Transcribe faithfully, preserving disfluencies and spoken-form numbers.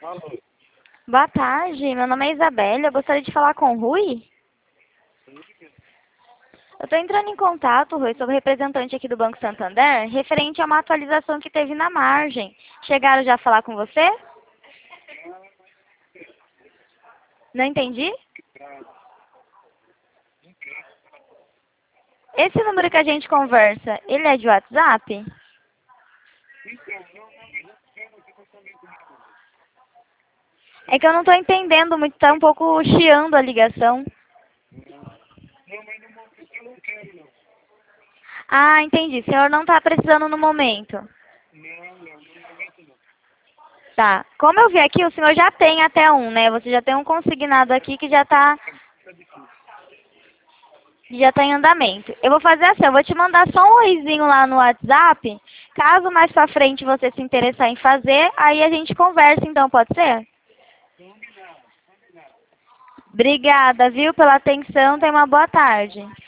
Alô? Boa tarde, meu nome é Isabelle, eu gostaria de falar com o Rui. Eu estou entrando em contato, Rui, sou representante aqui do Banco Santander, referente a uma atualização que teve na margem. Chegaram já a falar com você? Não entendi? Esse número que a gente conversa, ele é de WhatsApp? É que eu não estou entendendo muito, está um pouco chiando a ligação. Ah, entendi. O senhor não está precisando no momento. Tá. Como eu vi aqui, o senhor já tem até um, né? Você já tem um consignado aqui que já está já tá em andamento. Eu vou fazer assim, eu vou te mandar só um oizinho lá no WhatsApp. Caso mais pra frente você se interessar em fazer, aí a gente conversa então, pode ser? Obrigada, viu, pela atenção. Tenha uma boa tarde.